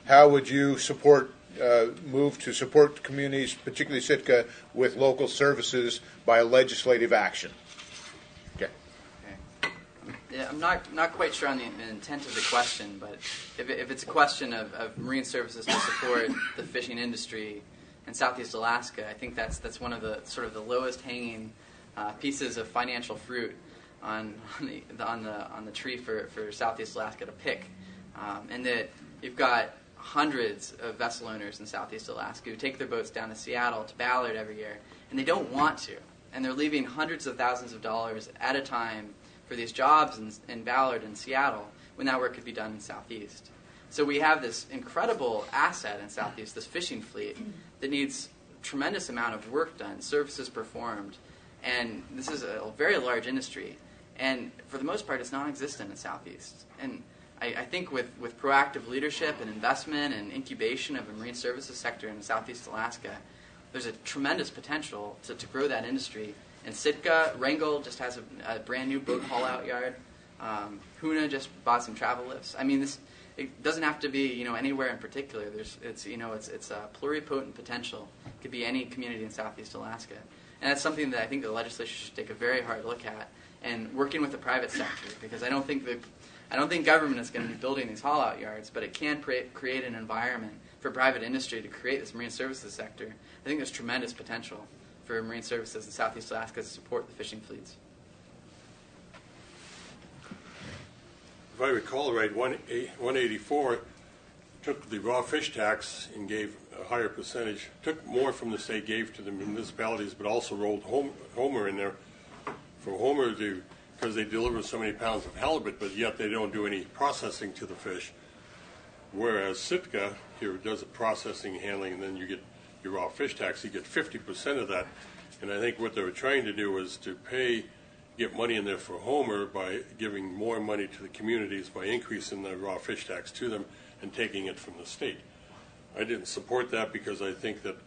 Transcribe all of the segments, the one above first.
how would you move to support communities, particularly Sitka, with local services by legislative action? Okay. Yeah, I'm not quite sure on the intent of the question, but if it's a question of marine services to support the fishing industry in Southeast Alaska, I think that's one of the sort of the lowest hanging pieces of financial fruit on the tree for Southeast Alaska to pick, and that you've got hundreds of vessel owners in Southeast Alaska who take their boats down to Seattle, to Ballard every year, and they don't want to, and they're leaving hundreds of thousands of dollars at a time for these jobs in Ballard and Seattle when that work could be done in Southeast. So we have this incredible asset in Southeast, this fishing fleet, that needs a tremendous amount of work done, services performed, and this is a very large industry. And for the most part, it's non-existent in Southeast. And I think with proactive leadership and investment and incubation of a marine services sector in Southeast Alaska, there's a tremendous potential to grow that industry. And Sitka, Wrangell just has a brand new boat haul-out yard. Hoonah just bought some travel lifts. I mean, it doesn't have to be anywhere in particular. It's a pluripotent potential. It could be any community in Southeast Alaska, and that's something that I think the legislature should take a very hard look at, and working with the private sector, because I don't think government is going to be building these haul-out yards, but it can create an environment for private industry to create this marine services sector. I think there's tremendous potential for marine services in Southeast Alaska to support the fishing fleets. If I recall right, 184 took the raw fish tax and gave a higher percentage, took more from the state, gave to the municipalities, but also rolled Homer in there for Homer because they deliver so many pounds of halibut, but yet they don't do any processing to the fish. Whereas Sitka here does the processing and handling, and then you get your raw fish tax. You get 50% of that. And I think what they were trying to do was to get money in there for Homer by giving more money to the communities by increasing the raw fish tax to them and taking it from the state. I didn't support that because I think that,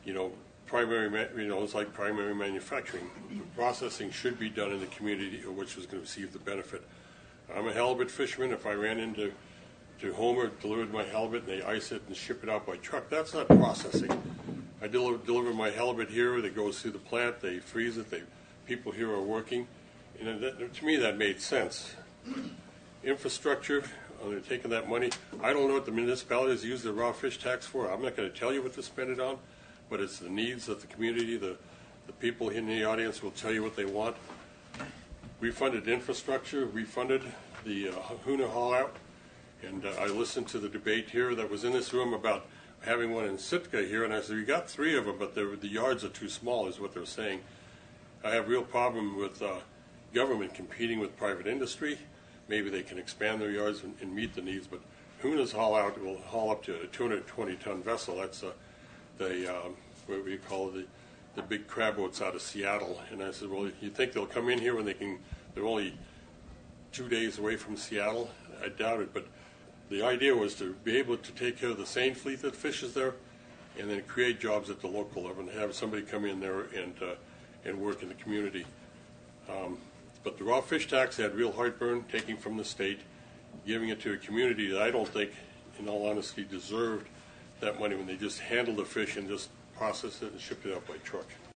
it's like primary manufacturing. The processing should be done in the community which was going to receive the benefit. I'm a halibut fisherman. If I ran into Homer, delivered my halibut, and they ice it and ship it out by truck, that's not processing. I deliver my halibut here. That goes through the plant. They freeze it. People here are working. And to me, that made sense. Infrastructure, they're taking that money. I don't know what the municipalities use the raw fish tax for. I'm not going to tell you what to spend it on, but it's the needs of the community. The people in the audience will tell you what they want. We funded infrastructure. We funded the Hoonah haul-out. And I listened to the debate here that was in this room about having one in Sitka here, and I said, we got 3 of them, but the yards are too small, is what they're saying. I have a real problem with government competing with private industry. Maybe they can expand their yards and meet the needs, but Hoonah's haul-out will haul up to a 220-ton vessel. That's what we call the big crab boats out of Seattle. And I said, well, you think they'll come in here when they're only 2 days away from Seattle? I doubt it, but the idea was to be able to take care of the seine fleet that fishes there and then create jobs at the local level and have somebody come in there and work in the community. But the raw fish tax had real heartburn, taking from the state, giving it to a community that I don't think, in all honesty, deserved that money when they just handled the fish and just processed it and shipped it out by truck.